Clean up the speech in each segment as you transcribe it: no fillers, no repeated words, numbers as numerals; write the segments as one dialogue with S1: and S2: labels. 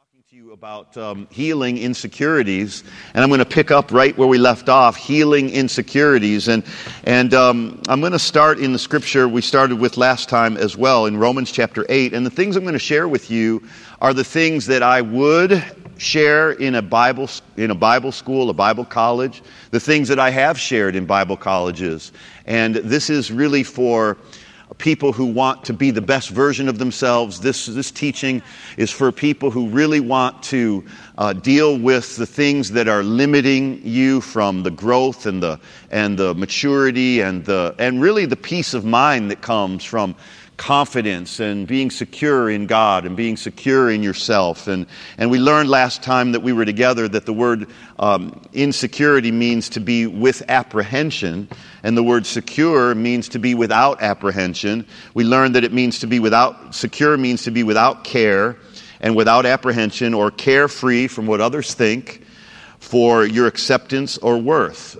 S1: talking to you about healing insecurities, and I'm going to pick up right where we left off, healing insecurities, and I'm going to start in the scripture we started with last time as well, in Romans chapter 8, and the things I'm going to share with you are the things that I would share in a Bible school, a Bible college, the things that I have shared in Bible colleges, and this is really for people who want to be the best version of themselves. This teaching is for people who really want to deal with the things that are limiting you from the growth and the maturity and really the peace of mind that comes from confidence and being secure in God and being secure in yourself. And we learned last time that we were together that the word insecurity means to be with apprehension, and the word secure means to be without apprehension. We learned that it means to be secure means to be without care and without apprehension or carefree from what others think for your acceptance or worth.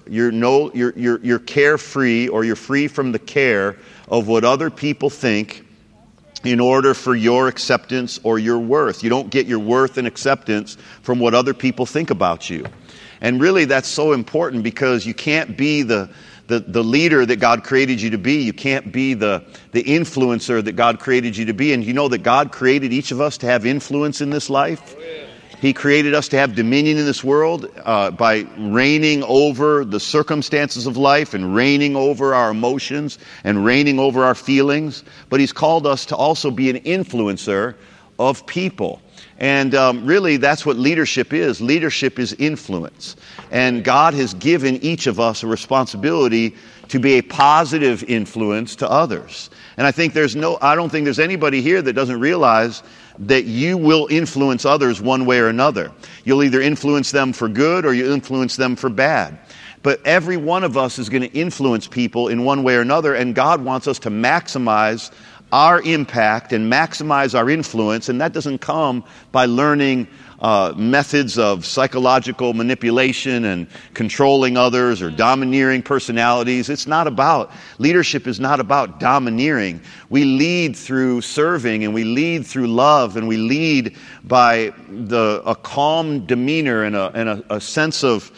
S1: You're carefree, or you're free from the care of what other people think in order for your acceptance or your worth. You don't get your worth and acceptance from what other people think about you. And really that's so important, because you can't be the leader that God created you to be. You can't be the influencer that God created you to be. And you know that God created each of us to have influence in this life. He created us to have dominion in this world by reigning over the circumstances of life and reigning over our emotions and reigning over our feelings. But He's called us to also be an influencer of people. And really, that's what leadership is. Leadership is influence. And God has given each of us a responsibility to be a positive influence to others. And I don't think there's anybody here that doesn't realize that you will influence others one way or another. You'll either influence them for good or you influence them for bad. But every one of us is going to influence people in one way or another, and God wants us to maximize our impact and maximize our influence, and that doesn't come by learning methods of psychological manipulation and controlling others or domineering personalities. Leadership is not about domineering. We lead through serving, and we lead through love, and we lead by a calm demeanor and a sense of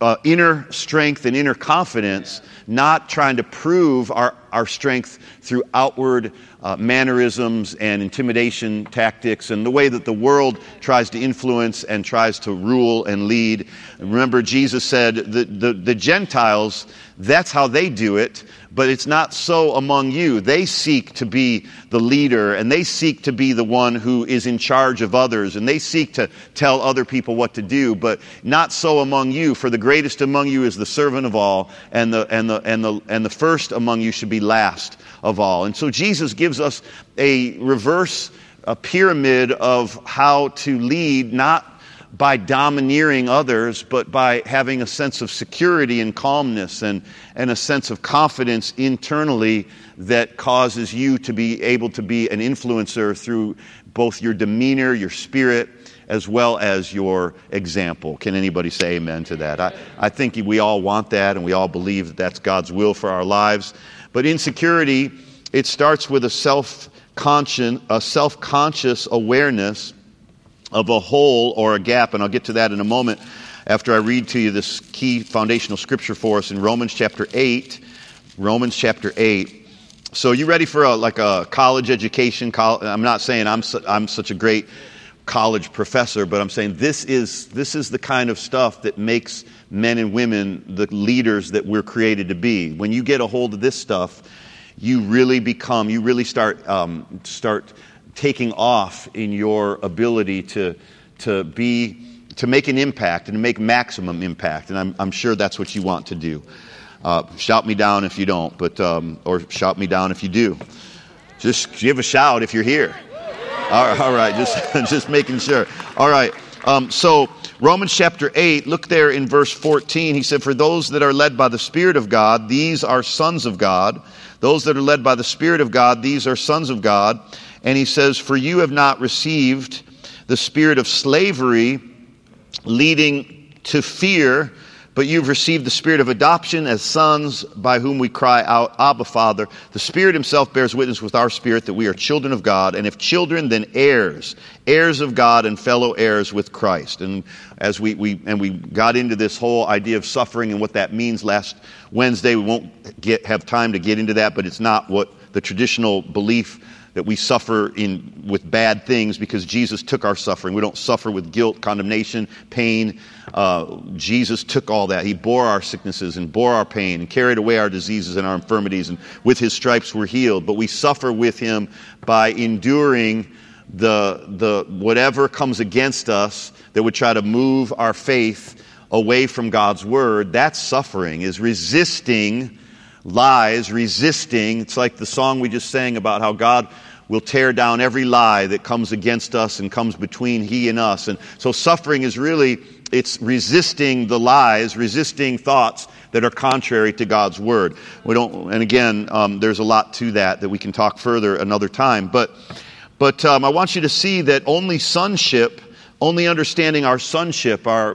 S1: inner strength and inner confidence, not trying to prove our strength through outward mannerisms and intimidation tactics and the way that the world tries to influence and tries to rule and lead. Remember, Jesus said the Gentiles, that's how they do it, but it's not so among you. They seek to be the leader, and they seek to be the one who is in charge of others, and they seek to tell other people what to do, but not so among you. For the greatest among you is the servant of all, and the first among you should be last of all. And so Jesus gives us a pyramid of how to lead, not by domineering others, but by having a sense of security and calmness and a sense of confidence internally that causes you to be able to be an influencer through both your demeanor, your spirit, as well as your example. Can anybody say amen to that? I think we all want that, and we all believe that that's God's will for our lives. But insecurity, it starts with a self-conscious awareness of a hole or a gap, and I'll get to that in a moment after I read to you this key foundational scripture for us in Romans chapter 8. Romans chapter 8. So you ready for a college education? I'm not saying I'm such a great college professor, but I'm saying this is the kind of stuff that makes men and women the leaders that we're created to be. When you get a hold of this stuff, you really start taking off in your ability to make an impact and to make maximum impact. And I'm sure that's what you want to do. Shout me down if you don't, or shout me down if you do. Just give a shout if you're here. All right, just making sure. All right, so Romans chapter 8, look there in verse 14. He said, "For those that are led by the Spirit of God, these are sons of God. Those that are led by the Spirit of God, these are sons of God." And he says, "For you have not received the spirit of slavery leading to fear, But you've received the Spirit of adoption as sons, by whom we cry out, Abba, Father. The Spirit himself bears witness with our spirit that we are children of God, and if children, then heirs, heirs of God and fellow heirs with Christ. And as we got into this whole idea of suffering and what that means last Wednesday, we won't have time to get into that, but it's not what the traditional belief that we suffer with bad things, because Jesus took our suffering. We don't suffer with guilt, condemnation, pain. Jesus took all that. He bore our sicknesses and bore our pain and carried away our diseases and our infirmities, and with his stripes we're healed. But we suffer with him by enduring the whatever comes against us that would try to move our faith away from God's word. That's suffering, is resisting lies, resisting. It's like the song we just sang about how God will tear down every lie that comes against us and comes between he and us. And so suffering is really, it's resisting the lies, resisting thoughts that are contrary to God's word. And again, there's a lot to that we can talk further another time. But I want you to see that only sonship, only understanding our sonship, our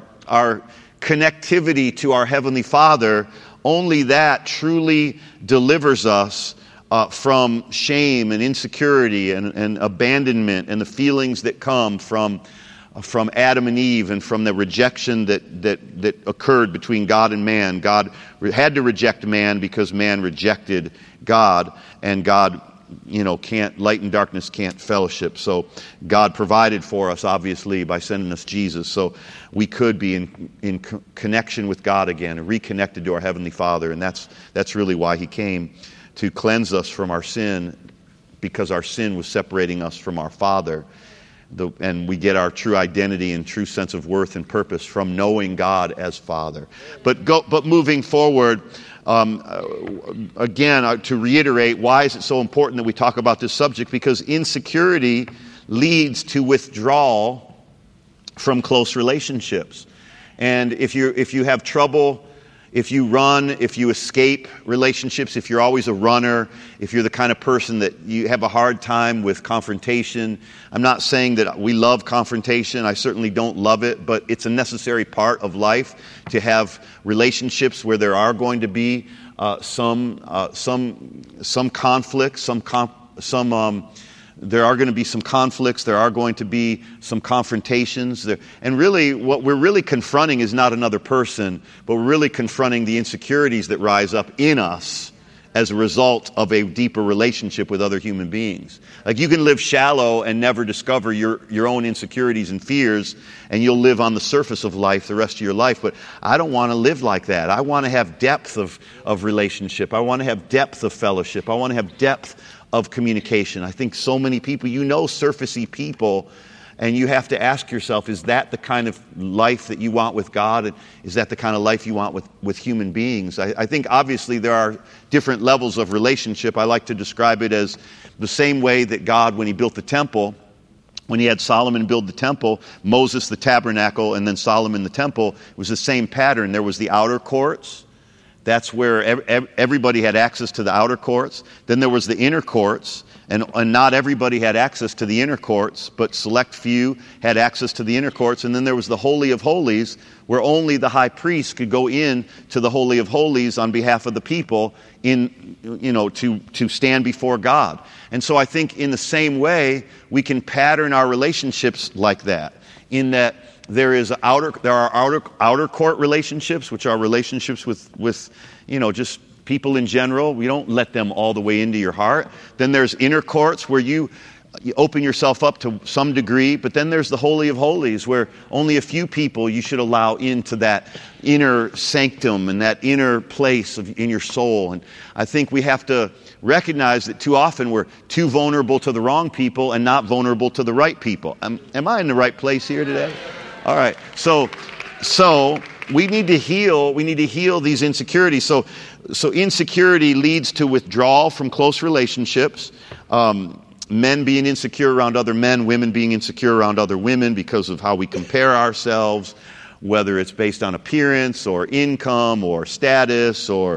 S1: connectivity to our Heavenly Father, only that truly delivers us from shame and insecurity and abandonment and the feelings that come from Adam and Eve and from the rejection that occurred between God and man. God had to reject man because man rejected God, and God, light and darkness can't fellowship. So God provided for us, obviously, by sending us Jesus, so we could be in connection with God again and reconnected to our Heavenly Father. And that's really why he came, to cleanse us from our sin, because our sin was separating us from our Father. And we get our true identity and true sense of worth and purpose from knowing God as Father. But moving forward, again, to reiterate, why is it so important that we talk about this subject? Because insecurity leads to withdrawal from close relationships. And if you have trouble, if you run, if you escape relationships, if you're always a runner, if you're the kind of person that you have a hard time with confrontation, I'm not saying that we love confrontation. I certainly don't love it, but it's a necessary part of life to have relationships where there are going to be some conflicts, there are going to be some conflicts, there are going to be some confrontations. And really, what we're really confronting is not another person, but we're really confronting the insecurities that rise up in us as a result of a deeper relationship with other human beings. Like, you can live shallow and never discover your own insecurities and fears, and you'll live on the surface of life the rest of your life. But I don't want to live like that. I want to have depth of relationship. I want to have depth of fellowship. I want to have depth of communication. I think so many people, surfacey people, and you have to ask yourself, is that the kind of life that you want with God? And is that the kind of life you want with human beings? I think obviously there are different levels of relationship. I like to describe it as the same way that God, when he built the temple, when he had Solomon build the temple, Moses the tabernacle, and then Solomon the temple, it was the same pattern. There was the outer courts. That's where everybody had access to the outer courts. Then there was the inner courts, and not everybody had access to the inner courts, but select few had access to the inner courts. And then there was the Holy of Holies, where only the high priest could go in to the Holy of Holies on behalf of the people to stand before God. And so I think in the same way, we can pattern our relationships like that, in that there are outer court relationships, which are relationships with just people in general. We don't let them all the way into your heart. Then there's inner courts, where you open yourself up to some degree. But then there's the Holy of Holies, where only a few people you should allow into that inner sanctum and that inner place in your soul. And I think we have to recognize that too often we're too vulnerable to the wrong people and not vulnerable to the right people. Am I in the right place here today? All right. So we need to heal. We need to heal these insecurities. So insecurity leads to withdrawal from close relationships. Men being insecure around other men, women being insecure around other women because of how we compare ourselves, whether it's based on appearance or income or status or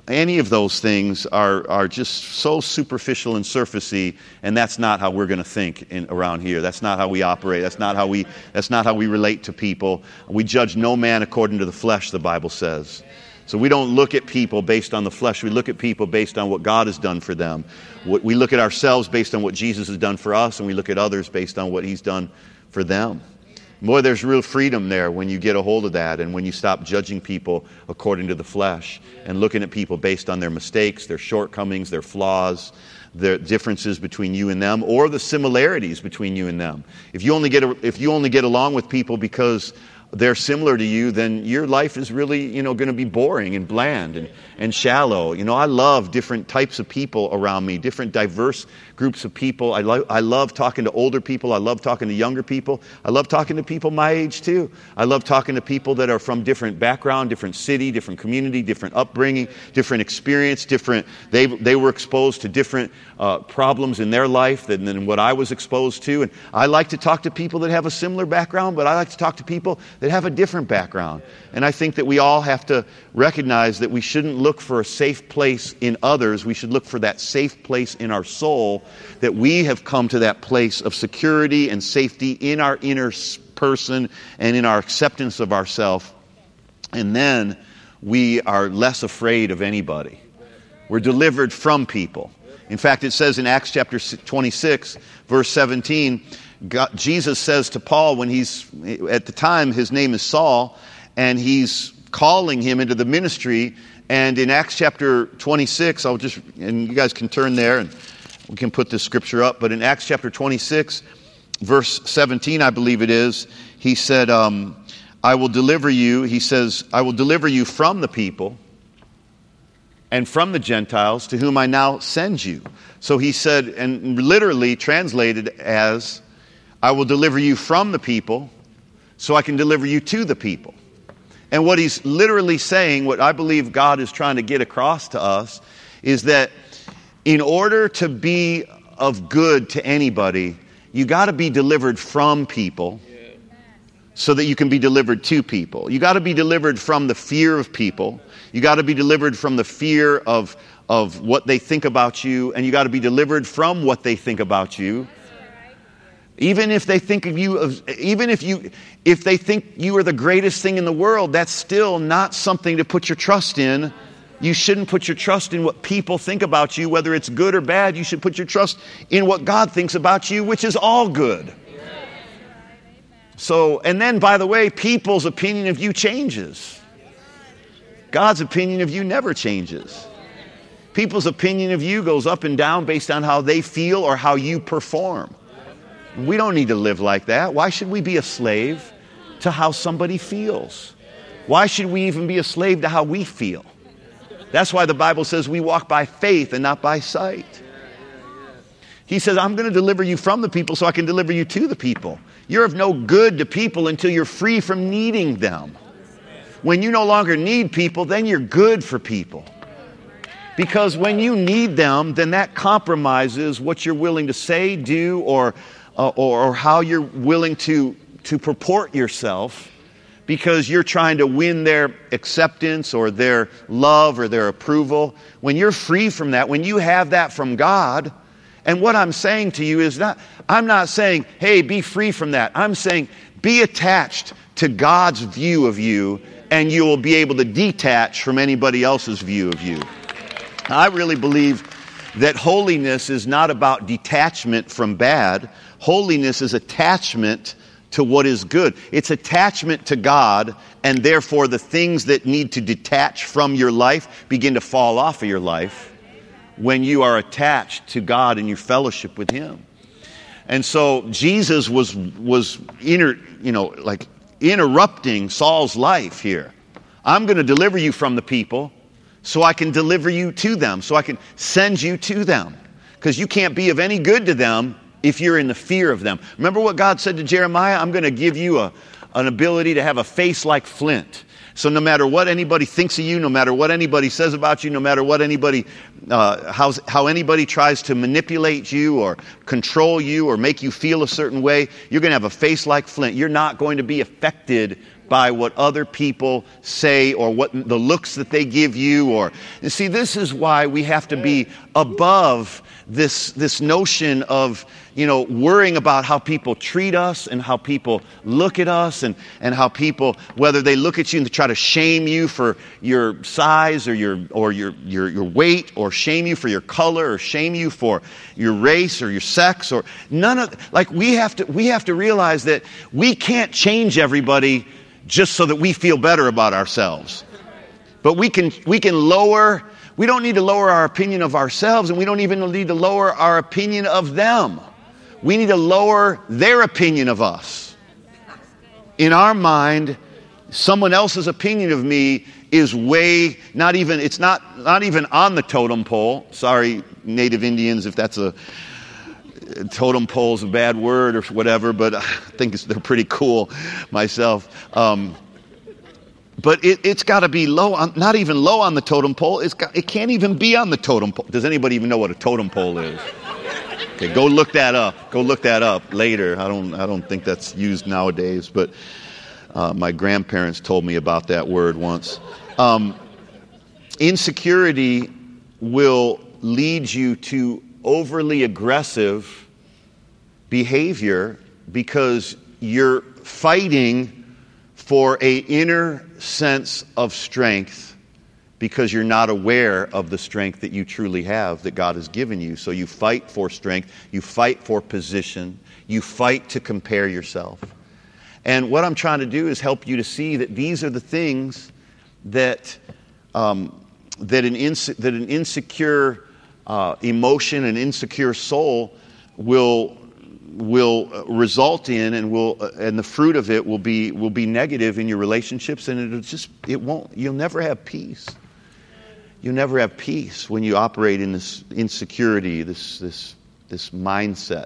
S1: Any of those things are just so superficial and surfacey, and that's not how we're going to think around here. That's not how we operate. That's not how we relate to people. We judge no man according to the flesh, the Bible says. So we don't look at people based on the flesh. We look at people based on what God has done for them. We look at ourselves based on what Jesus has done for us, and we look at others based on what He's done for them. Boy, there's real freedom there when you get a hold of that and when you stop judging people according to the flesh and looking at people based on their mistakes, their shortcomings, their flaws, the differences between you and them, or the similarities between you and them. If you only get along with people because they're similar to you, then your life is really, going to be boring and bland and shallow. I love different types of people around me, different diverse groups of people. I love talking to older people. I love talking to younger people. I love talking to people my age too. I love talking to people that are from different background, different city, different community, different upbringing, different experience, they were exposed to different problems in their life than what I was exposed to. And I like to talk to people that have a similar background, but I like to talk to people that have a different background. And I think that we all have to recognize that we shouldn't look for a safe place in others. We should look for that safe place in our soul, that we have come to that place of security and safety in our inner person and in our acceptance of ourselves. And then we are less afraid of anybody. We're delivered from people. In fact, it says in Acts chapter 26, verse 17, Jesus says to Paul when at the time, his name is Saul, and he's calling him into the ministry. And in Acts chapter 26, and you guys can turn there and we can put this scripture up. But in Acts chapter 26, verse 17, I believe it is, he said, I will deliver you. He says, I will deliver you from the people and from the Gentiles to whom I now send you. So he said, and literally translated as, I will deliver you from the people so I can deliver you to the people. And what he's literally saying, what I believe God is trying to get across to us, is that in order to be of good to anybody, you got to be delivered from people so that you can be delivered to people. You got to be delivered from the fear of people. You got to be delivered from the fear of what they think about you, and you got to be delivered from what they think about you. Even if they think of you, if they think you are the greatest thing in the world, that's still not something to put your trust in. You shouldn't put your trust in what people think about you, whether it's good or bad. You should put your trust in what God thinks about you, which is all good. So, and then, by the way, people's opinion of you changes. God's opinion of you never changes. People's opinion of you goes up and down based on how they feel or how you perform. We don't need to live like that. Why should we be a slave to how somebody feels? Why should we even be a slave to how we feel? That's why the Bible says we walk by faith and not by sight. He says, I'm going to deliver you from the people so I can deliver you to the people. You're of no good to people until you're free from needing them. When you no longer need people, then you're good for people. Because when you need them, then that compromises what you're willing to say, do, or how you're willing to purport yourself, because you're trying to win their acceptance or their love or their approval. When you're free from that, when you have that from God, and what I'm saying to you is I'm not saying, hey, be free from that. I'm saying be attached to God's view of you, and you will be able to detach from anybody else's view of you. I really believe that holiness is not about detachment from bad. Holiness is attachment to what is good. It's attachment to God, and therefore the things that need to detach from your life begin to fall off of your life when you are attached to God and your fellowship with Him. And so Jesus was interrupting Saul's life here. I'm going to deliver you from the people so I can deliver you to them, so I can send you to them. Because you can't be of any good to them if you're in the fear of them. Remember what God said to Jeremiah? I'm going to give you an ability to have a face like flint. So no matter what anybody thinks of you, no matter what anybody says about you, no matter what anybody, how anybody tries to manipulate you or control you or make you feel a certain way, you're going to have a face like flint. You're not going to be affected by what other people say or what the looks that they give you. And see, this is why we have to be above this notion of, worrying about how people treat us and how people look at us and how people, whether they look at you and try to shame you for your size or your weight, or shame you for your color, or shame you for your race or your sex, or we have to realize that we can't change everybody just so that we feel better about ourselves. But we can lower. We don't need to lower our opinion of ourselves, and we don't even need to lower our opinion of them. We need to lower their opinion of us. In our mind, someone else's opinion of me is not even on the totem pole. Sorry, Native Indians, if that's a totem pole is a bad word or whatever, but I think they're pretty cool myself. But it's got to be not even low on the totem pole. It can't even be on the totem pole. Does anybody even know what a totem pole is? Okay, go look that up. Go look that up later. I don't think that's used nowadays, but my grandparents told me about that word once. Insecurity will lead you to overly aggressive behavior because you're fighting for an inner sense of strength because you're not aware of the strength that you truly have that God has given you. So you fight for strength, you fight for position, you fight to compare yourself. And what I'm trying to do is help you to see that these are the things that an insecure emotion, an insecure soul will result in, and the fruit of it will be negative in your relationships, and you'll never have peace. You'll never have peace when you operate in this insecurity, this mindset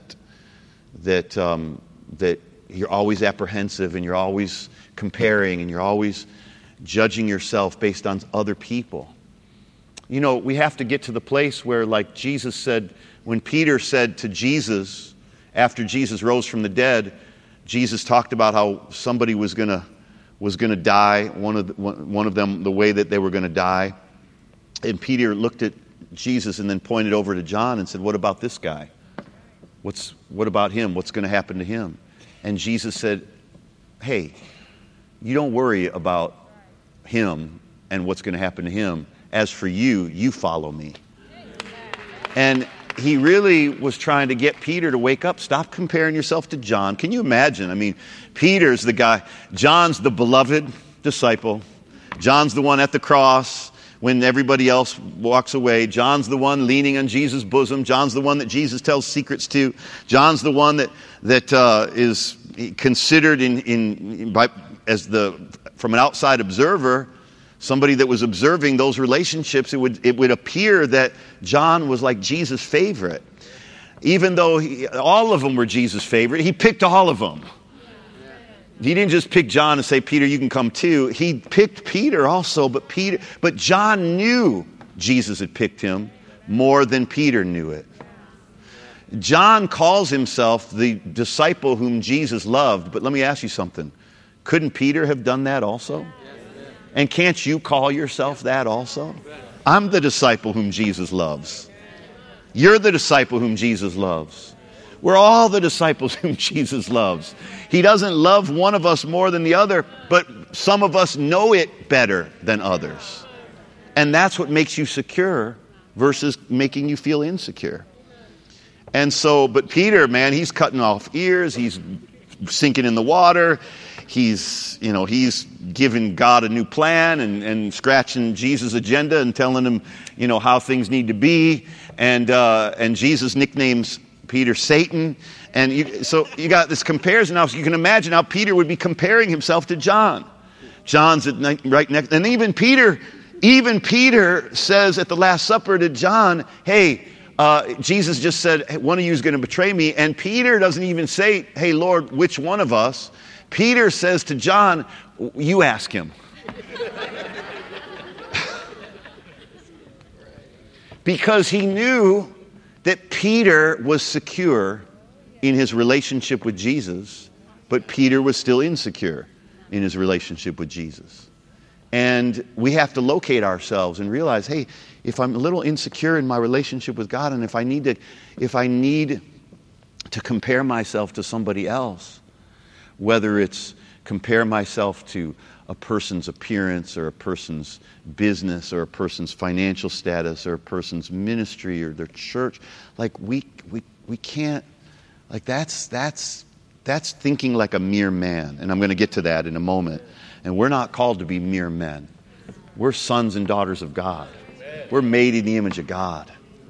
S1: that you're always apprehensive and you're always comparing and you're always judging yourself based on other people. We have to get to the place where, like Jesus said, when Peter said to Jesus, after Jesus rose from the dead, Jesus talked about how somebody was going to die, one of them, the way that they were going to die. And Peter looked at Jesus and then pointed over to John and said, "What about this guy? What about him? What's going to happen to him?" And Jesus said, "Hey, you don't worry about him and what's going to happen to him. As for you, you follow me." And he really was trying to get Peter to wake up. Stop comparing yourself to John. Can you imagine? I mean, Peter's the guy. John's the beloved disciple. John's the one at the cross when everybody else walks away. John's the one leaning on Jesus' bosom. John's the one that Jesus tells secrets to. John's the one that is considered from an outside observer, somebody that was observing those relationships. It would appear that John was like Jesus' favorite. Even though all of them were Jesus' favorite, he picked all of them. He didn't just pick John and say, "Peter, you can come too." He picked Peter also, but John knew Jesus had picked him more than Peter knew it. John calls himself the disciple whom Jesus loved, but let me ask you something. Couldn't Peter have done that also? And can't you call yourself that also? I'm the disciple whom Jesus loves. You're the disciple whom Jesus loves. We're all the disciples whom Jesus loves. He doesn't love one of us more than the other, but some of us know it better than others. And that's what makes you secure versus making you feel insecure. And so, but Peter, man, he's cutting off ears. He's sinking in the water. He's giving God a new plan and scratching Jesus' agenda and telling him, how things need to be. And Jesus nicknames Peter Satan. And so you got this comparison now. So you can imagine how Peter would be comparing himself to John. John's right next. And even Peter says at the Last Supper to John, "Hey, Jesus just said, one of you is going to betray me." And Peter doesn't even say, "Hey, Lord, which one of us?" Peter says to John, "You ask him." Because he knew that Peter was secure in his relationship with Jesus, but Peter was still insecure in his relationship with Jesus. And we have to locate ourselves and realize, hey, if I'm a little insecure in my relationship with God, and if I need to compare myself to somebody else, whether it's compare myself to a person's appearance or a person's business or a person's financial status or a person's ministry or their church, like we can't, like that's thinking like a mere man. And I'm going to get to that in a moment. And we're not called to be mere men. We're sons and daughters of God. We're made in the image of God.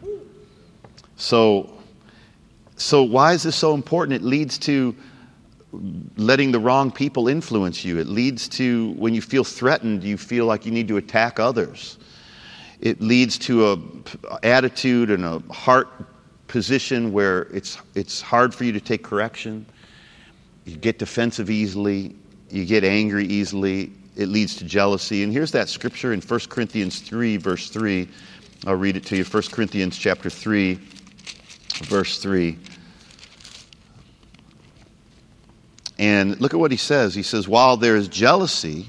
S1: So why is this so important? It leads to letting the wrong people influence you. It leads to, when you feel threatened, you feel like you need to attack others. It leads to an attitude and a heart position where it's hard for you to take correction. You get defensive easily. You get angry easily. It leads to jealousy. And here's that scripture in 1 Corinthians 3, verse 3. I'll read it to you. 1 Corinthians chapter 3, verse 3. And look at what he says. He says, while there is jealousy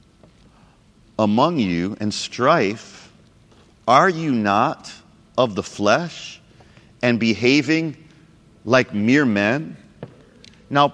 S1: among you and strife, are you not of the flesh and behaving like mere men? Now,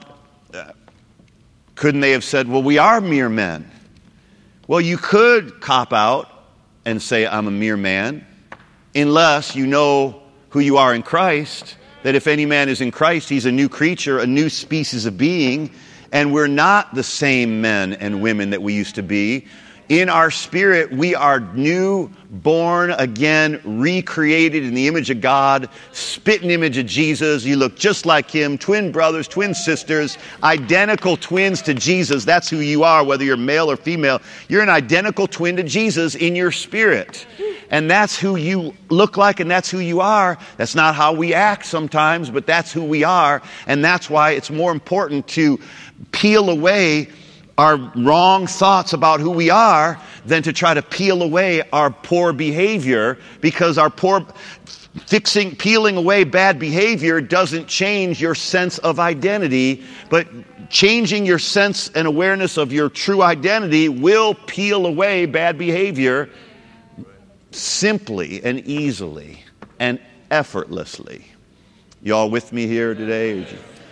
S1: couldn't they have said, well, we are mere men? Well, you could cop out and say, I'm a mere man, unless you know who you are in Christ, that if any man is in Christ, he's a new creature, a new species of being, and we're not the same men and women that we used to be. In our spirit, we are new, born again, recreated in the image of God, spitting image of Jesus. You look just like him, twin brothers, twin sisters, identical twins to Jesus. That's who you are, whether you're male or female. You're an identical twin to Jesus in your spirit. And that's who you look like, and that's who you are. That's not how we act sometimes, but that's who we are. And that's why it's more important to peel away our wrong thoughts about who we are than to try to peel away our poor behavior, because our peeling away bad behavior doesn't change your sense of identity, but changing your sense and awareness of your true identity will peel away bad behavior simply and easily and effortlessly. You all with me here today?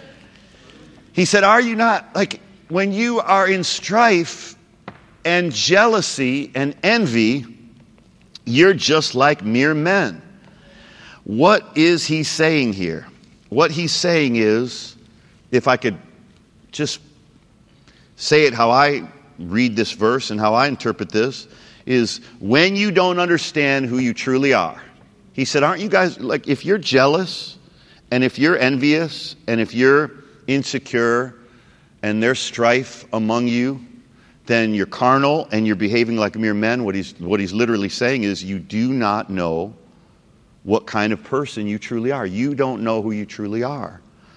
S1: He said, are you not, like, when you are in strife and jealousy and envy, you're just like mere men. What is he saying here? What he's saying is, if I could just say it how I read this verse and how I interpret this, is when you don't understand who you truly are. He said, aren't you guys, like, if you're jealous and if you're envious and if you're insecure and there's strife among you, then you're carnal and you're behaving like mere men. What he's literally saying is you do not know what kind of person you truly are. You don't know who you truly are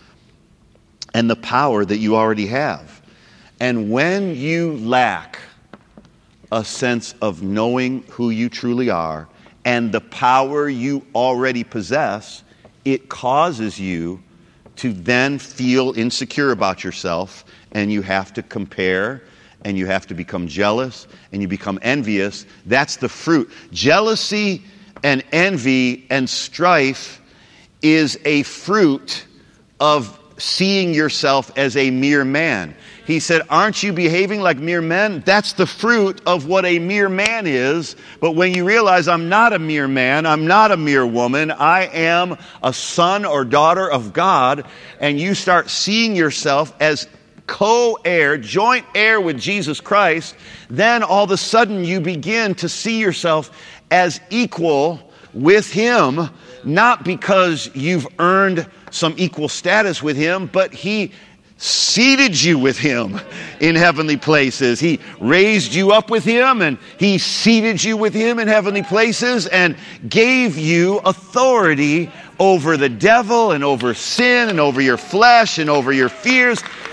S1: and the power that you already have. And when you lack a sense of knowing who you truly are and the power you already possess, it causes you to then feel insecure about yourself, and you have to compare, and you have to become jealous, and you become envious. That's the fruit. Jealousy and envy and strife is a fruit of seeing yourself as a mere man. He said, aren't you behaving like mere men? That's the fruit of what a mere man is. But when you realize I'm not a mere man, I'm not a mere woman, I am a son or daughter of God, and you start seeing yourself as co-heir, joint heir with Jesus Christ, then all of a sudden you begin to see yourself as equal with him, not because you've earned some equal status with him, but he seated you with him in heavenly places. He raised you up with him, and he seated you with him in heavenly places and gave you authority over the devil and over sin and over your flesh and over your fears.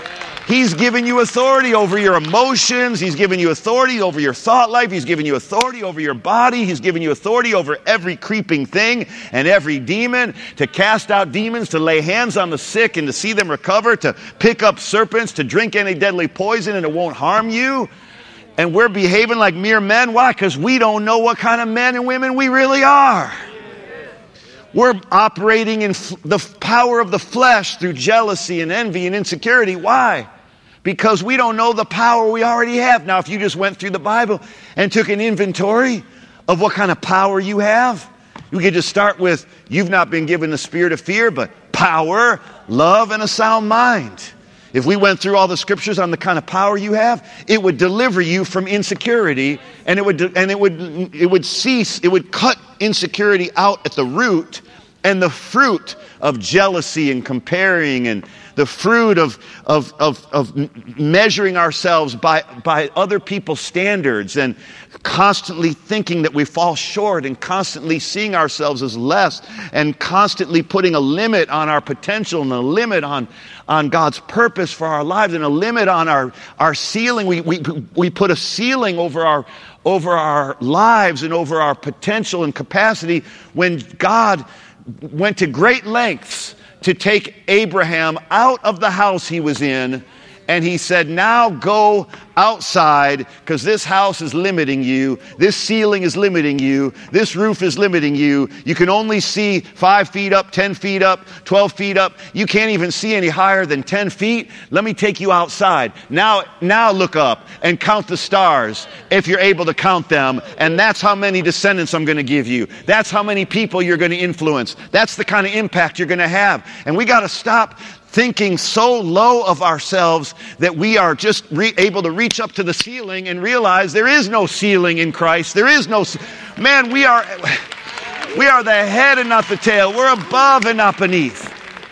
S1: He's given you authority over your emotions. He's given you authority over your thought life. He's given you authority over your body. He's given you authority over every creeping thing and every demon, to cast out demons, to lay hands on the sick and to see them recover, to pick up serpents, to drink any deadly poison and it won't harm you. And we're behaving like mere men. Why? Because we don't know what kind of men and women we really are. We're operating in the power of the flesh through jealousy and envy and insecurity. Why? Because we don't know the power we already have. Now, if you just went through the Bible and took an inventory of what kind of power you have, you could just start with, you've not been given the spirit of fear, but power, love, and a sound mind. If we went through all the scriptures on the kind of power you have, it would deliver you from insecurity, and it would cut insecurity out at the root, and the fruit of jealousy and comparing, and the fruit of measuring ourselves by other people's standards, and constantly thinking that we fall short, and constantly seeing ourselves as less, and constantly putting a limit on our potential, and a limit on God's purpose for our lives, and a limit on our ceiling. We put a ceiling over our lives and over our potential and capacity, when God went to great lengths to take Abraham out of the house he was in, and he said, now go outside, because this house is limiting you. This ceiling is limiting you. This roof is limiting you. You can only see 5 feet up, 10 feet up, 12 feet up. You can't even see any higher than 10 feet. Let me take you outside. Now look up and count the stars if you're able to count them. And that's how many descendants I'm going to give you. That's how many people you're going to influence. That's the kind of impact you're going to have. And we got to stop thinking so low of ourselves that we are just able to reach up to the ceiling and realize there is no ceiling in Christ. There is no... Man, we are the head and not the tail. We're above and not beneath.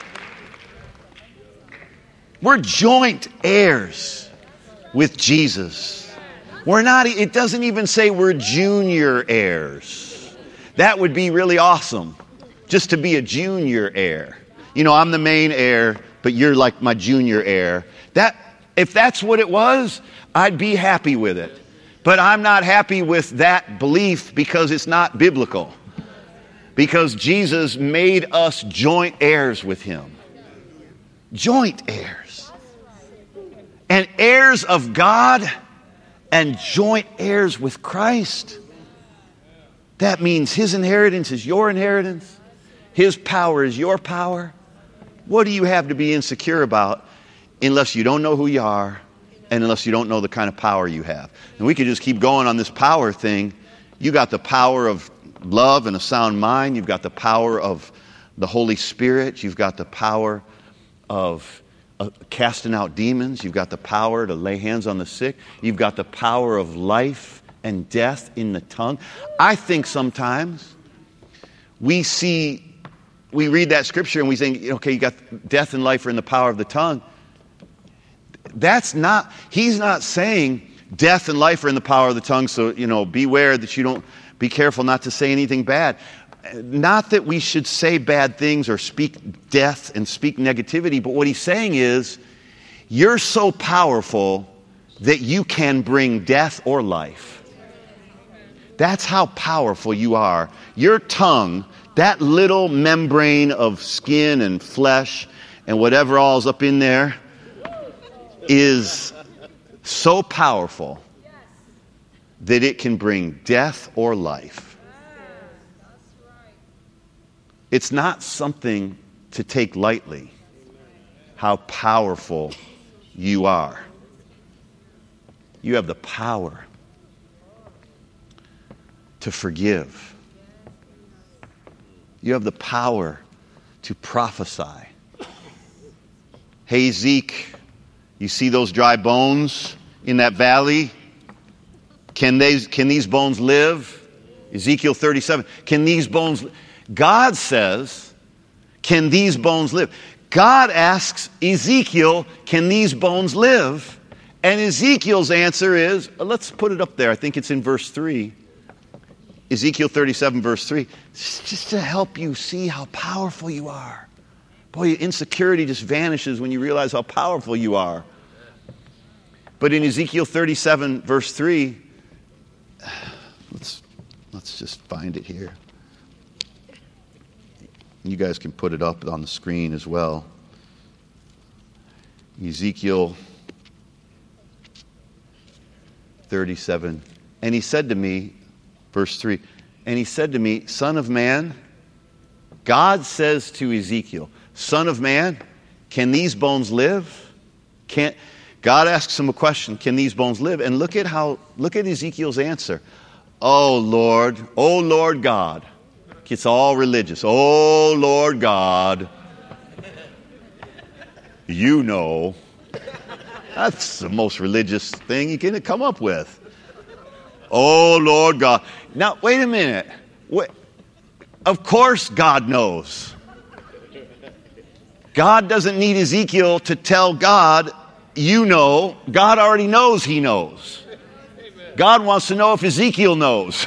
S1: We're joint heirs with Jesus. We're not... It doesn't even say we're junior heirs. That would be really awesome, just to be a junior heir. You know, I'm the main heir, but you're like my junior heir. If that's what it was, I'd be happy with it. But I'm not happy with that belief, because it's not biblical. Because Jesus made us joint heirs with him. Joint heirs. And heirs of God, and joint heirs with Christ. That means his inheritance is your inheritance. His power is your power. What do you have to be insecure about unless you don't know who you are, and unless you don't know the kind of power you have? And we could just keep going on this power thing. You got the power of love and a sound mind. You've got the power of the Holy Spirit. You've got the power of casting out demons. You've got the power to lay hands on the sick. You've got the power of life and death in the tongue. I think sometimes we read that scripture and we think, okay, you got death and life are in the power of the tongue. He's not saying death and life are in the power of the tongue, so, beware that you don't, be careful not to say anything bad. Not that we should say bad things or speak death and speak negativity, but what he's saying is, you're so powerful that you can bring death or life. That's how powerful you are. Your tongue, that little membrane of skin and flesh and whatever all's up in there, is so powerful that it can bring death or life. It's not something to take lightly, how powerful you are. You have the power to forgive. You have the power to prophesy. Hey, Zeke, you see those dry bones in that valley? Can these bones live? Ezekiel 37. Can these bones live? God says, can these bones live? God asks Ezekiel, can these bones live? And Ezekiel's answer is, let's put it up there. I think it's in verse 3. Ezekiel 37, verse 3. Just to help you see how powerful you are. Boy, your insecurity just vanishes when you realize how powerful you are. But in Ezekiel 37, verse 3, let's just find it here. You guys can put it up on the screen as well. Ezekiel 37. And he said to me, verse 3, and he said to me, Son of man, God says to Ezekiel, Son of man, can these bones live? God asks him a question, can these bones live? And look at Ezekiel's answer. Oh Lord God. It's all religious. Oh Lord God. You know. That's the most religious thing you can come up with. Oh Lord God. Now, wait a minute. Of course God knows. God doesn't need Ezekiel to tell God, you know. God already knows he knows. God wants to know if Ezekiel knows.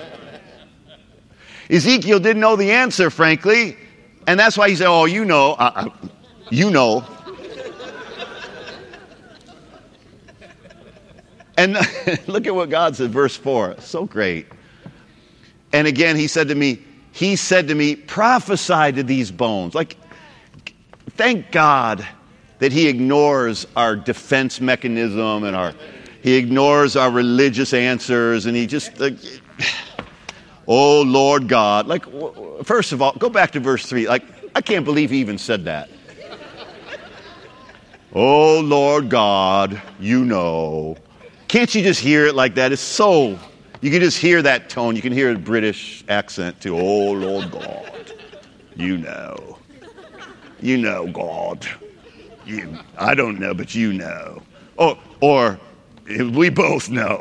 S1: Ezekiel didn't know the answer, frankly, and that's why he said, oh, you know. You know. And look at what God said, verse 4. So great. And again, he said to me, prophesy to these bones. Like, thank God that he ignores our defense mechanism and he ignores our religious answers, and he just, oh Lord God. Like, first of all, go back to verse 3. Like, I can't believe he even said that. Oh Lord God, you know. Can't you just hear it like that? It's so, you can just hear that tone. You can hear a British accent too. Oh Lord God, you know. You know, God. I don't know, but you know. Or we both know.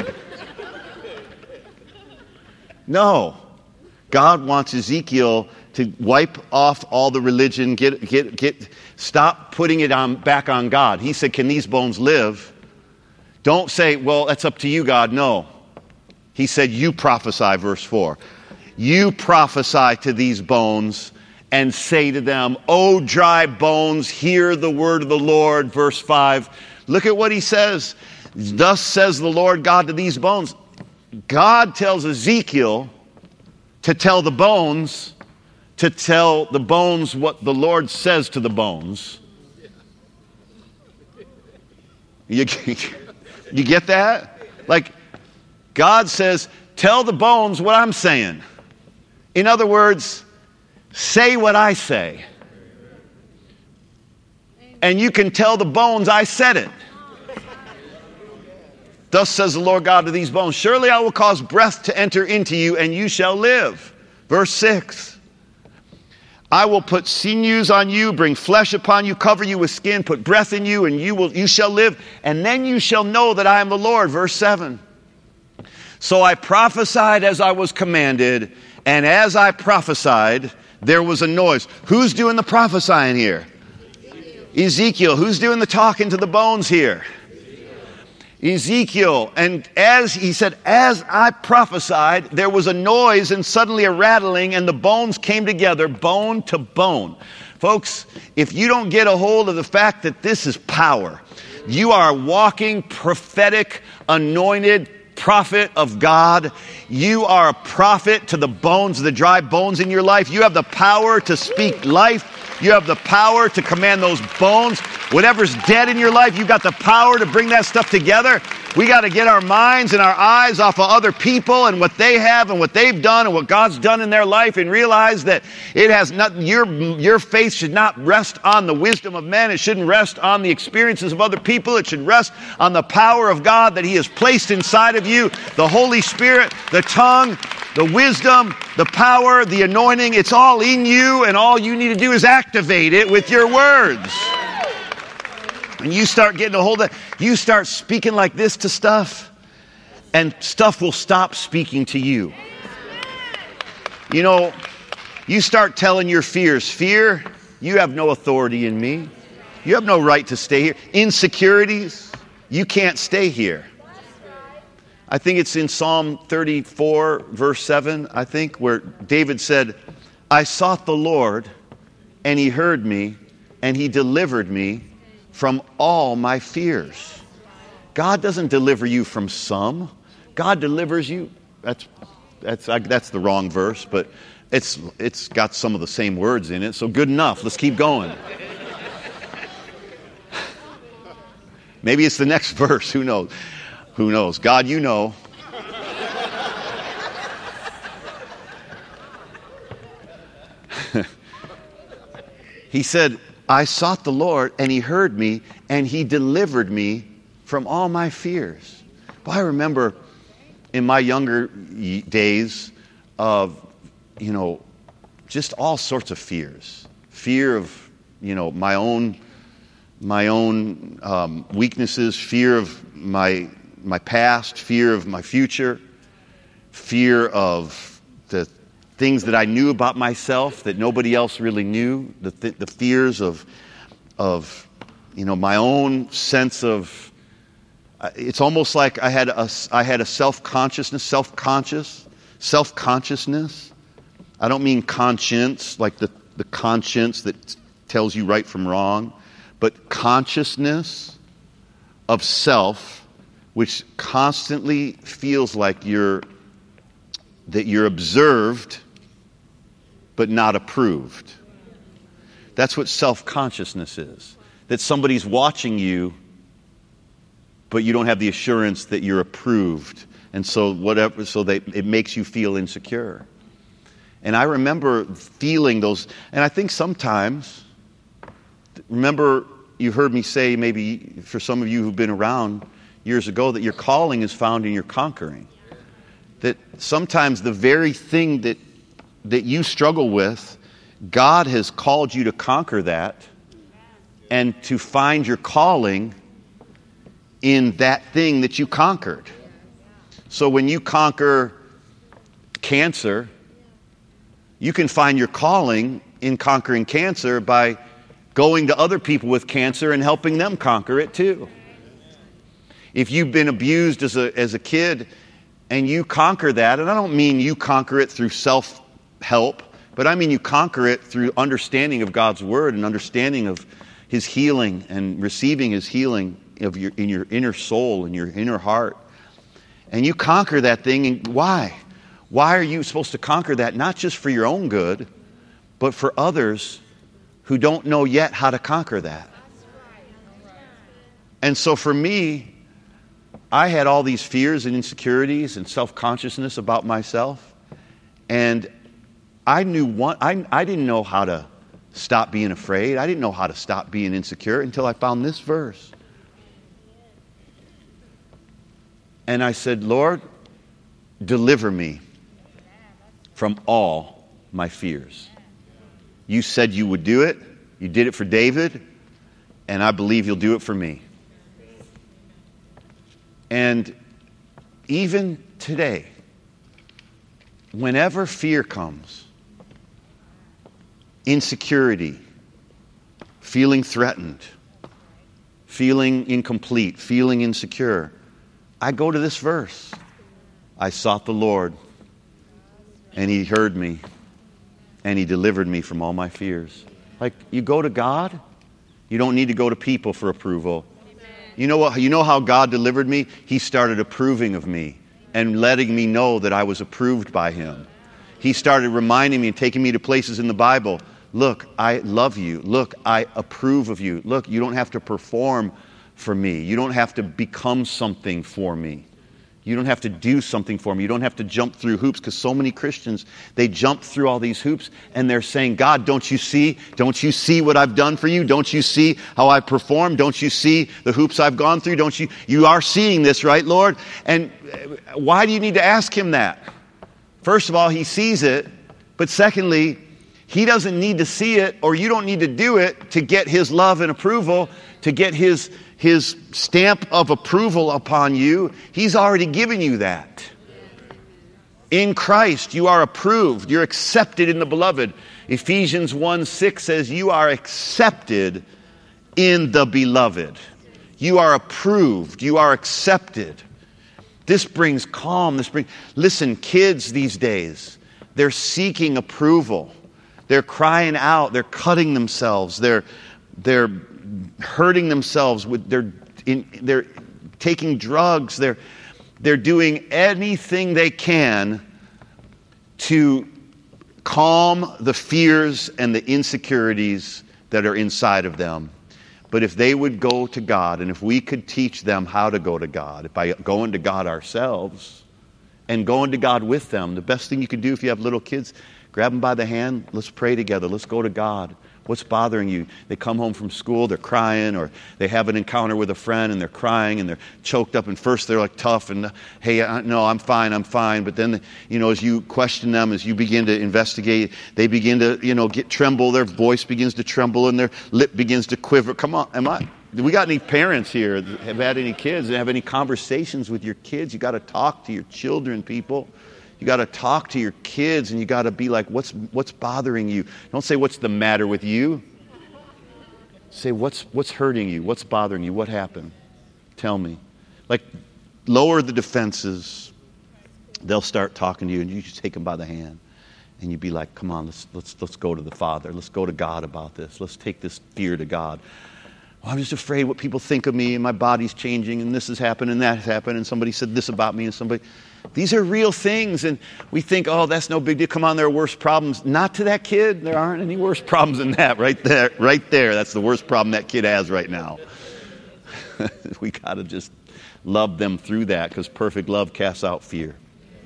S1: No. God wants Ezekiel to wipe off all the religion, stop putting it back on God. He said, can these bones live? Don't say, well, that's up to you, God. No. He said, you prophesy, verse 4. You prophesy to these bones and say to them, O dry bones, hear the word of the Lord, verse 5. Look at what he says. Thus says the Lord God to these bones. God tells Ezekiel to tell the bones what the Lord says to the bones. You get that? Like, God says, tell the bones what I'm saying. In other words, say what I say. And you can tell the bones I said it. Thus says the Lord God to these bones, surely I will cause breath to enter into you, and you shall live. Verse 6. I will put sinews on you, bring flesh upon you, cover you with skin, put breath in you, and you shall live. And then you shall know that I am the Lord. Verse 7. So I prophesied as I was commanded, and as I prophesied, there was a noise. Who's doing the prophesying here? Ezekiel. Who's doing the talking to the bones here? Ezekiel. And as he said, as I prophesied, there was a noise and suddenly a rattling, and the bones came together, bone to bone. Folks, if you don't get a hold of the fact that this is power, you are a walking, prophetic, anointed prophet of God. You are a prophet to the bones, the dry bones in your life. You have the power to speak life. You have the power to command those bones. Whatever's dead in your life, you've got the power to bring that stuff together. We got to get our minds and our eyes off of other people and what they have and what they've done and what God's done in their life, and realize that it has not, your faith should not rest on the wisdom of men. It shouldn't rest on the experiences of other people. It should rest on the power of God that he has placed inside of you, the Holy Spirit, the tongue, the wisdom, the power, the anointing. It's all in you, and all you need to do is activate it with your words. And you start getting a hold of it. You start speaking like this to stuff, and stuff will stop speaking to you. You know, you start telling your fears, fear, you have no authority in me. You have no right to stay here. Insecurities, you can't stay here. I think it's in Psalm 34, verse 7, I think, where David said, I sought the Lord, and he heard me, and he delivered me from all my fears. God doesn't deliver you from some. God delivers you. That's the wrong verse, but it's got some of the same words in it, so good enough. Let's keep going. Maybe it's the next verse. Who knows? Who knows? God, you know. He said, I sought the Lord, and he heard me, and he delivered me from all my fears. Well, I remember in my younger days of, just all sorts of fears. Fear of, my own weaknesses, fear of my past, fear of my future, fear of the things that I knew about myself that nobody else really knew, the fears of my own sense of. It's almost like I had a self-consciousness. I don't mean conscience, like the conscience that tells you right from wrong, but consciousness of self, which constantly feels like you're observed but not approved. That's what self-consciousness is. That somebody's watching you, but you don't have the assurance that you're approved. And so it makes you feel insecure. And I remember feeling those, and I think sometimes, remember you heard me say, maybe for some of you who've been around years ago, that your calling is found in your conquering. That sometimes the very thing that you struggle with, God has called you to conquer that and to find your calling in that thing that you conquered. So when you conquer cancer, you can find your calling in conquering cancer by going to other people with cancer and helping them conquer it too. If you've been abused as a kid and you conquer that, and I don't mean you conquer it through self-help, but I mean you conquer it through understanding of God's Word and understanding of His healing and receiving His healing in your inner soul, in your inner heart. And you conquer that thing, and why? Why are you supposed to conquer that? Not just for your own good, but for others who don't know yet how to conquer that. And so for me, I had all these fears and insecurities and self-consciousness about myself. And I didn't know how to stop being afraid. I didn't know how to stop being insecure until I found this verse. And I said, Lord, deliver me from all my fears. You said you would do it. You did it for David. And I believe you'll do it for me. And even today, whenever fear comes, insecurity, feeling threatened, feeling incomplete, feeling insecure, I go to this verse. I sought the Lord, and He heard me, and He delivered me from all my fears. Like, you go to God, you don't need to go to people for approval. You know what? You know how God delivered me? He started approving of me and letting me know that I was approved by Him. He started reminding me and taking me to places in the Bible. Look, I love you. Look, I approve of you. Look, you don't have to perform for me. You don't have to become something for me. You don't have to do something for me. You don't have to jump through hoops, because so many Christians, they jump through all these hoops and they're saying, God, don't you see? Don't you see what I've done for you? Don't you see how I perform? Don't you see the hoops I've gone through? Don't you? You are seeing this, right, Lord? And why do you need to ask Him that? First of all, He sees it. But secondly, He doesn't need to see it, or you don't need to do it to get His love and approval, to get His stamp of approval upon you. He's already given you that. In Christ, you are approved. You're accepted in the Beloved. Ephesians 1:6 says you are accepted in the Beloved. You are approved. You are accepted. This brings calm. Listen, kids these days, they're seeking approval. They're crying out. They're cutting themselves. They're hurting themselves. They're taking drugs. They're doing anything they can to calm the fears and the insecurities that are inside of them. But if they would go to God, and if we could teach them how to go to God, by going to God ourselves and going to God with them, the best thing you can do if you have little kids, grab them by the hand, let's pray together, let's go to God. What's bothering you? They come home from school, they're crying, or they have an encounter with a friend and they're crying and they're choked up, and first they're like tough and, hey, no, I'm fine. But then, as you question them, as you begin to investigate, they begin to, tremble, their voice begins to tremble and their lip begins to quiver. Come on, we got any parents here that have had any kids, that have any conversations with your kids? You got to talk to your children, people. You got to talk to your kids, and you got to be like, what's bothering you? Don't say, what's the matter with you? Say, what's hurting you? What's bothering you? What happened? Tell me. Like, lower the defenses. They'll start talking to you, and you just take them by the hand. And you be like, come on, let's go to the Father. Let's go to God about this. Let's take this fear to God. Well, I'm just afraid what people think of me, and my body's changing, and this has happened, and that has happened, and somebody said this about me, and somebody... These are real things, and we think, oh, that's no big deal. Come on, there are worse problems. Not to that kid. There aren't any worse problems than that right there. Right there. That's the worst problem that kid has right now. We got to just love them through that, because perfect love casts out fear.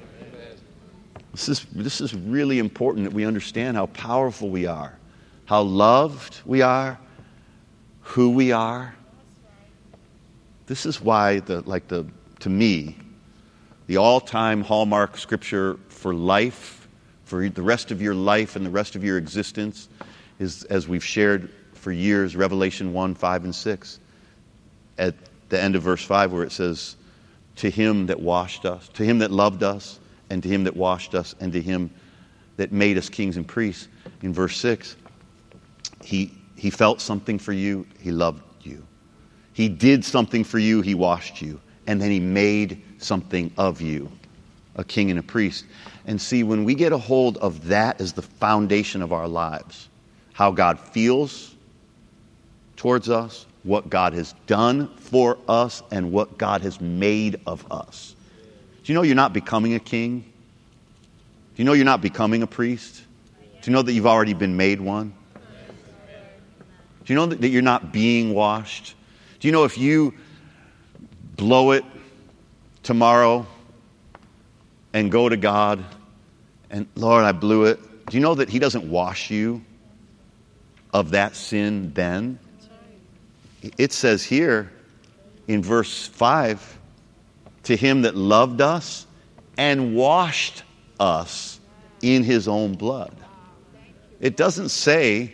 S1: This is really important that we understand how powerful we are, how loved we are, who we are. This is why, to me, the all-time hallmark scripture for life, for the rest of your life and the rest of your existence, is, as we've shared for years, Revelation 1, 5, and 6. At the end of verse 5, where it says, to him that washed us, to him that loved us, and to him that washed us, and to him that made us kings and priests. In verse 6, he felt something for you, he loved you. He did something for you, he washed you. And then he made something of you, a king and a priest. And see, when we get a hold of that as the foundation of our lives, how God feels towards us, what God has done for us, and what God has made of us. Do you know you're not becoming a king? Do you know you're not becoming a priest? Do you know that you've already been made one? Do you know that you're not being washed? Do you know if you blow it tomorrow and go to God and, Lord, I blew it. Do you know that he doesn't wash you of that sin then? It says here in verse 5, to him that loved us and washed us in his own blood. It doesn't say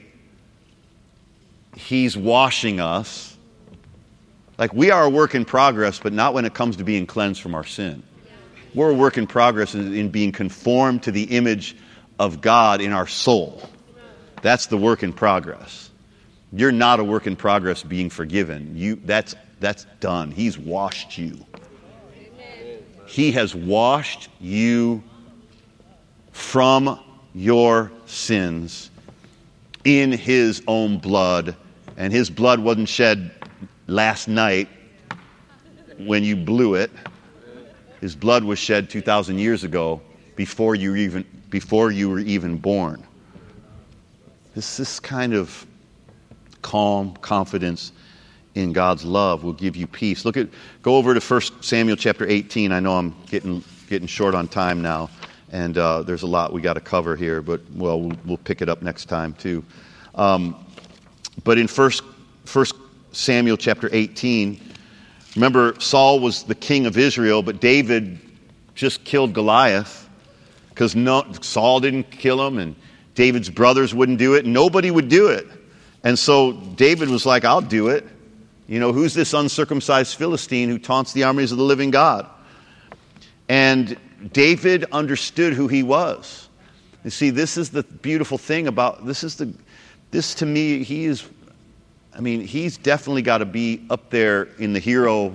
S1: he's washing us. Like, we are a work in progress, but not when it comes to being cleansed from our sin. We're a work in progress in being conformed to the image of God in our soul. That's the work in progress. You're not a work in progress being forgiven. That's done. He's washed you. He has washed you from your sins in his own blood. And his blood wasn't shed last night when you blew it. His blood was shed 2,000 years ago before you were even born. This kind of calm confidence in God's love will give you peace. Go over to 1 Samuel chapter 18. I know I'm getting short on time now, and there's a lot we got to cover here, but we'll pick it up next time too. But in 1 Samuel chapter 18, remember, Saul was the king of Israel, but David just killed Goliath because Saul didn't kill him, and David's brothers wouldn't do it. Nobody would do it. And so David was like, I'll do it. Who's this uncircumcised Philistine who taunts the armies of the living God? And David understood who he was. You see, this is the beautiful thing about this to me, he's definitely got to be up there in the hero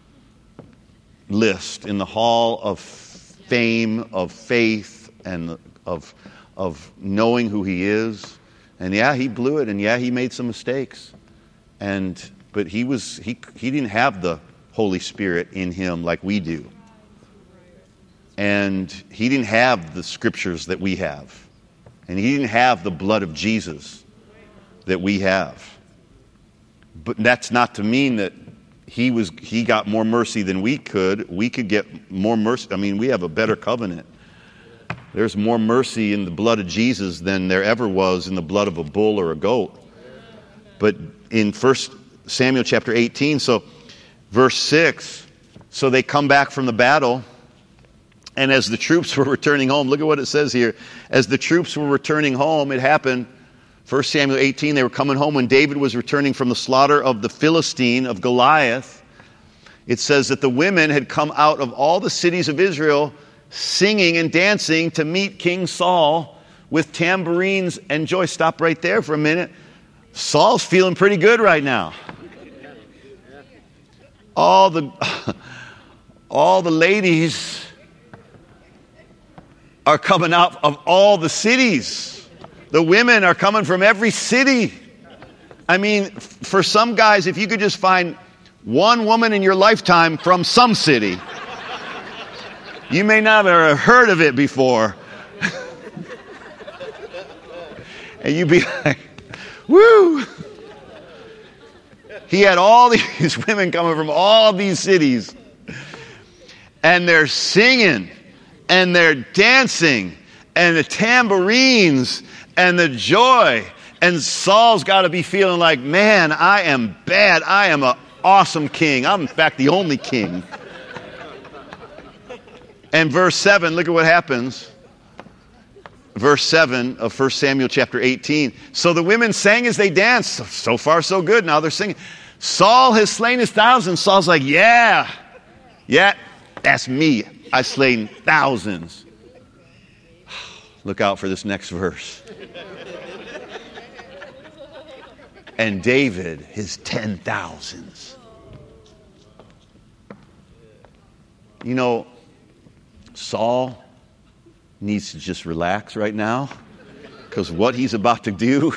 S1: list, in the hall of fame, of faith, and of knowing who he is. And yeah, he blew it, and yeah, he made some mistakes. But he didn't have the Holy Spirit in him like we do. And he didn't have the scriptures that we have. And he didn't have the blood of Jesus that we have. But that's not to mean that he got more mercy than we could. We could get more mercy. I mean, we have a better covenant. There's more mercy in the blood of Jesus than there ever was in the blood of a bull or a goat. But in 1 Samuel chapter 18, so verse 6, so they come back from the battle, and as the troops were returning home, look at what it says here. As the troops were returning home, it happened, 1 Samuel 18, they were coming home when David was returning from the slaughter of the Philistine, of Goliath. It says that the women had come out of all the cities of Israel singing and dancing to meet King Saul with tambourines and joy. Stop right there for a minute. Saul's feeling pretty good right now. All the ladies are coming out of all the cities. The women are coming from every city. I mean, for some guys, if you could just find one woman in your lifetime from some city, you may not have heard of it before. And you'd be like, woo! He had all these women coming from all these cities. And they're singing. And they're dancing. And the tambourines. And the joy. And Saul's got to be feeling like, man, I am bad. I am an awesome king. I'm, in fact, the only king. And verse 7, look at what happens. Verse 7 of 1 Samuel chapter 18. So the women sang as they danced. So far, so good. Now they're singing. Saul has slain his thousands. Saul's like, yeah, that's me. I slain thousands. Look out for this next verse. And David, his 10,000s. You know, Saul needs to just relax right now, because what he's about to do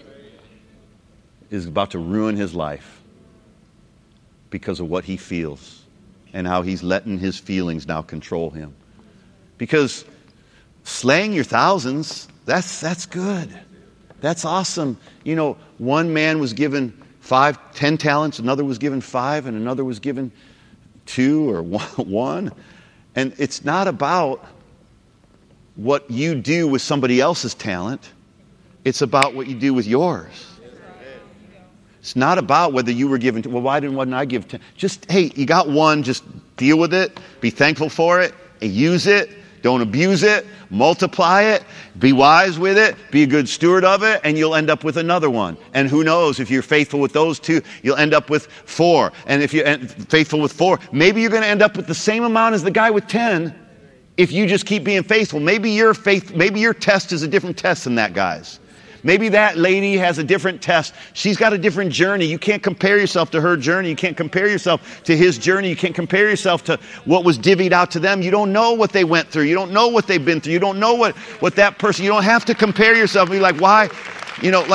S1: is about to ruin his life because of what he feels and how he's letting his feelings now control him. Because slaying your thousands, that's good. That's awesome. You know, one man was given 10 talents, another was given 5, and another was given 2 or 1. And it's not about what you do with somebody else's talent. It's about what you do with yours. It's not about whether you were given, well, why didn't I give 10? Just, hey, you got one, just deal with it. Be thankful for it and use it. Don't abuse it. Multiply it. Be wise with it. Be a good steward of it, and you'll end up with another one. And who knows, if you're faithful with those 2, you'll end up with 4. And if you're faithful with 4, maybe you're going to end up with the same amount as the guy with 10 if you just keep being faithful. Maybe your test is a different test than that guy's. Maybe that lady has a different test. She's got a different journey. You can't compare yourself to her journey. You can't compare yourself to his journey. You can't compare yourself to what was divvied out to them. You don't know what they went through. You don't know what they've been through. You don't know what that person, you don't have to compare yourself and be like, why? You know,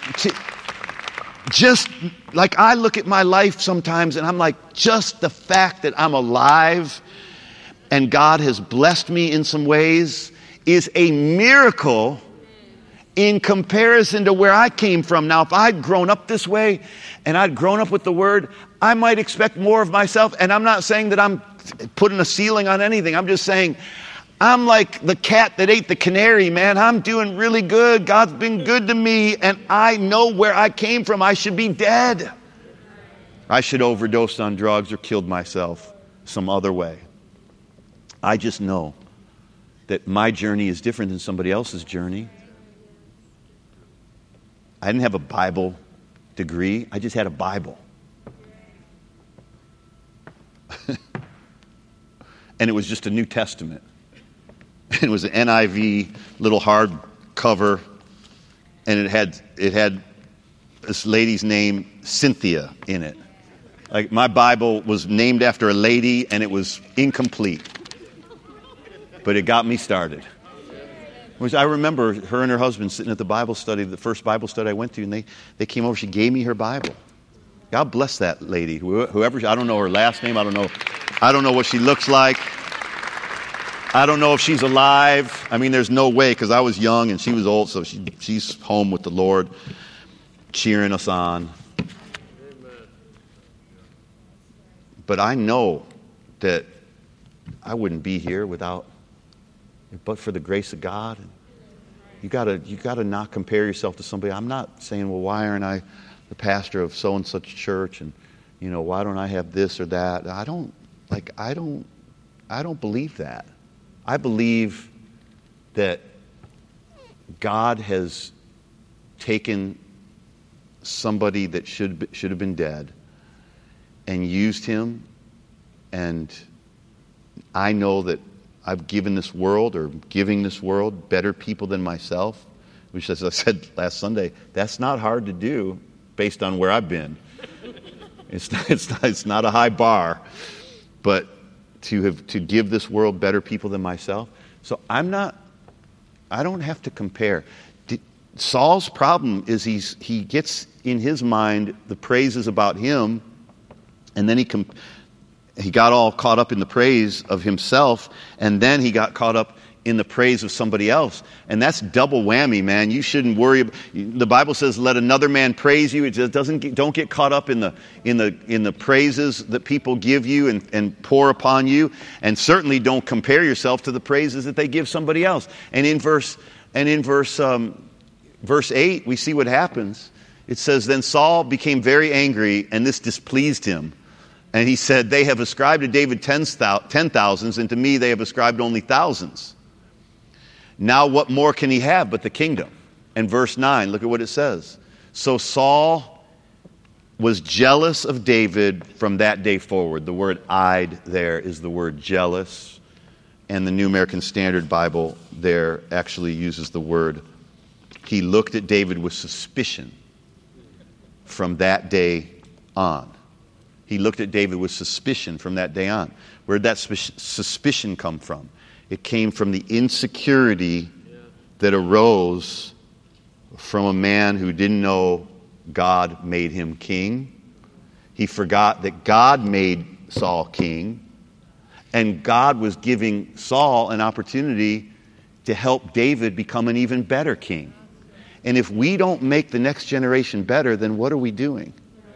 S1: just like I look at my life sometimes and I'm like, just the fact that I'm alive and God has blessed me in some ways is a miracle in comparison to where I came from. Now, if I'd grown up this way and I'd grown up with the Word, I might expect more of myself. And I'm not saying that I'm putting a ceiling on anything. I'm just saying I'm like the cat that ate the canary, man. I'm doing really good. God's been good to me, and I know where I came from. I should be dead. I should overdose on drugs or killed myself some other way. I just know that my journey is different than somebody else's journey. I didn't have a Bible degree. I just had a Bible. And it was just a New Testament. It was an NIV little hard cover, and it had this lady's name, Cynthia, in it. Like, my Bible was named after a lady, and it was incomplete. But it got me started. I remember her and her husband sitting at the Bible study, the first Bible study I went to, and they came over. She gave me her Bible. God bless that lady. Whoever, I don't know her last name. I don't know what she looks like. I don't know if she's alive. I mean, there's no way, because I was young and she was old, so she's home with the Lord, cheering us on. But I know that I wouldn't be here but for the grace of God. You gotta not compare yourself to somebody. I'm not saying, well, why aren't I the pastor of so and such church, and why don't I have this or that? I don't believe that. I believe that God has taken somebody that should have been dead and used him, and I know that I've given this world, or giving this world, better people than myself, which, as I said last Sunday, that's not hard to do based on where I've been. It's not a high bar, but to give this world better people than myself. So I don't have to compare. Saul's problem is he gets in his mind the praises about him, and then he got all caught up in the praise of himself, and then he got caught up in the praise of somebody else. And that's double whammy, man. You shouldn't worry. The Bible says, let another man praise you. It just don't get caught up in the praises that people give you and pour upon you. And certainly don't compare yourself to the praises that they give somebody else. And in verse 8, we see what happens. It says, then Saul became very angry, and this displeased him. And he said, they have ascribed to David 10,000s, and to me they have ascribed only thousands. Now what more can he have but the kingdom? And verse 9, look at what it says. So Saul was jealous of David from that day forward. The word "eyed" there is the word jealous. And the New American Standard Bible there actually uses the word, he looked at David with suspicion from that day on. He looked at David with suspicion from that day on. Where did that suspicion come from? It came from the insecurity that arose from a man who didn't know God made him king. He forgot that God made Saul king, and God was giving Saul an opportunity to help David become an even better king. And if we don't make the next generation better, then what are we doing?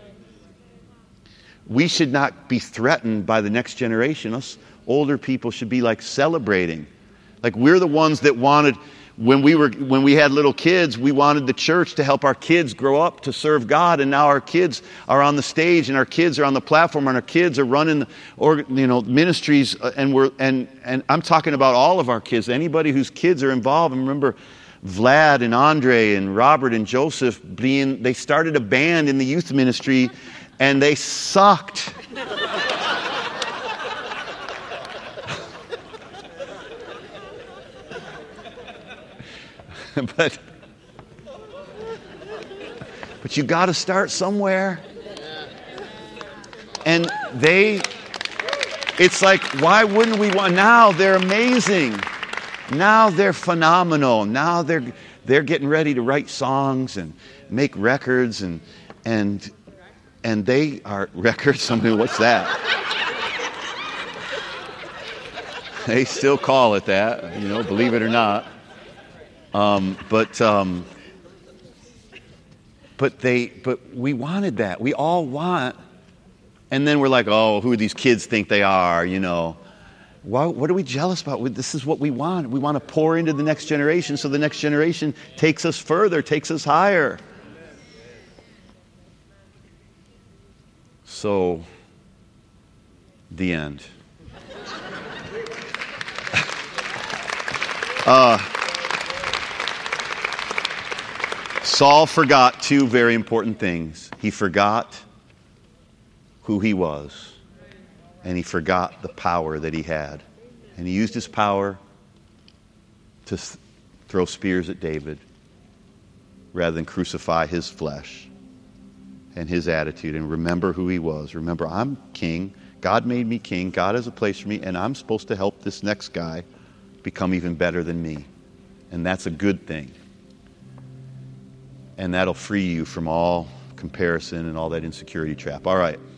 S1: We should not be threatened by the next generation. Us older people should be like celebrating. Like we're the ones that wanted, when we had little kids, we wanted the church to help our kids grow up to serve God, and now our kids are on the stage, and our kids are on the platform, and our kids are running ministries, and I'm talking about all of our kids, anybody whose kids are involved. And remember Vlad and Andre and Robert and Joseph they started a band in the youth ministry, and they sucked. But you got to start somewhere. And it's like, why wouldn't we want? Now they're amazing. Now they're phenomenal. Now they're getting ready to write songs and make records, and they are records. Somebody, what's that? They still call it that, believe it or not. But we wanted that. We all want, and then we're like, oh, who do these kids think they are? What are we jealous about? This is what we want. We want to pour into the next generation, so the next generation takes us further, takes us higher. So, the end. Saul forgot two very important things. He forgot who he was, and he forgot the power that he had. And he used his power to throw spears at David rather than crucify his flesh and his attitude and remember who he was. Remember, I'm king. God made me king. God has a place for me, and I'm supposed to help this next guy become even better than me. And that's a good thing. And that'll free you from all comparison and all that insecurity trap. All right.